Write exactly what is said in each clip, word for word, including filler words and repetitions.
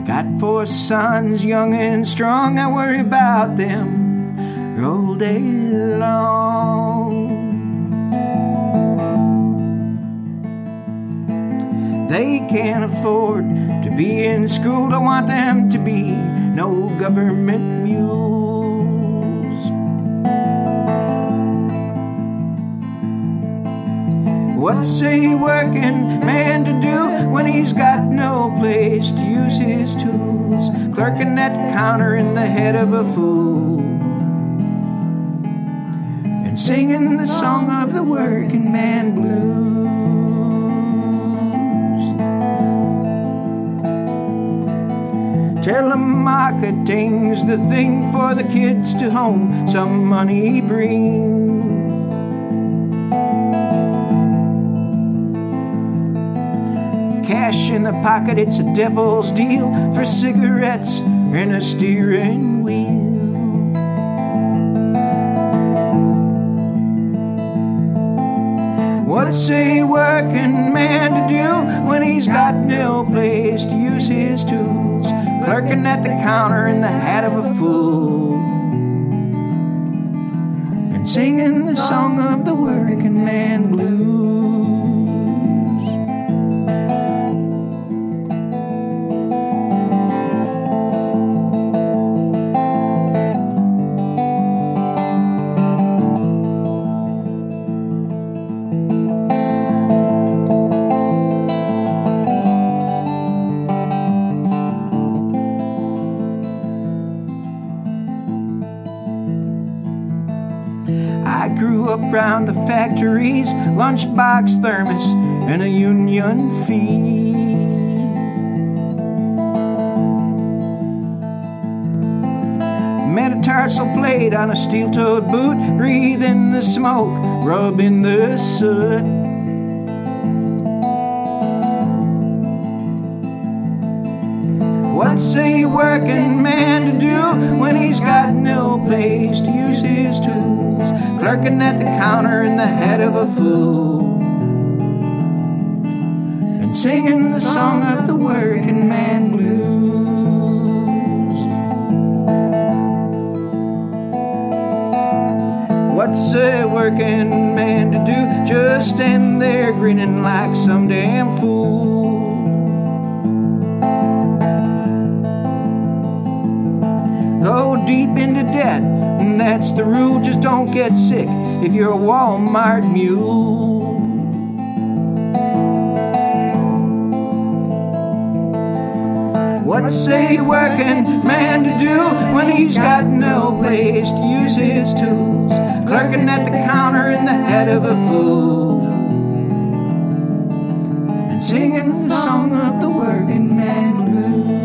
got four sons, young and strong. I worry about them all day long. They can't afford to be in school. Don't want them to be no government mules. What's a working man to do when he's got no place to use his tools? Clerking at the counter in the head of a fool, and singing the song of the working man blues. Telemarketing's the thing for the kids to home some money bring. Cash in the pocket, it's a devil's deal for cigarettes and a steering wheel. What's a working man to do when he's got no place to use his tools? Clerking at the counter in the hat of a fool, and singing the song of the working man blues. I grew up round the factories, lunchbox thermos, and a union fee. Metatarsal plate on a steel-toed boot, breathing the smoke, rubbing the soot. What's a working man to do when he's got no place to use his tools? Clerking at the counter in the head of a fool, and singing the song of the working man blues. What's a working man to do? Just stand there grinning like some damn fool. Go deep into debt, and that's the rule. Just don't get sick if you're a Walmart mule. What's a working man to do when he's got no place to use his tools? Clerking at the counter in the head of a fool, and singing the song of the working man blues.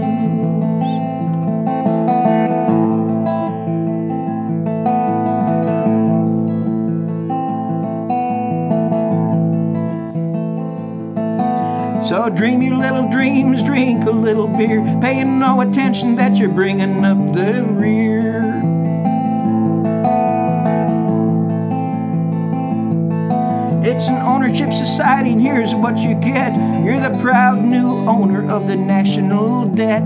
So dream your little dreams, drink a little beer, paying no attention that you're bringing up the rear. It's an ownership society, and here's what you get. You're the proud new owner of the national debt.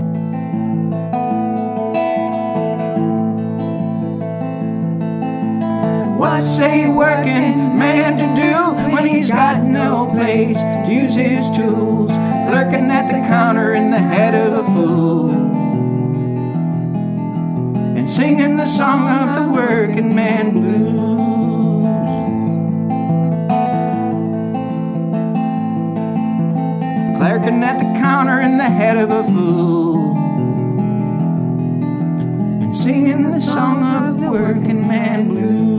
What's a working man to do when he's got no place to use his tools? Lurking at the counter in the head of a fool, and singing the song of the working man blues. Clerking at the counter in the head of a fool, and singing the song of the working man blues.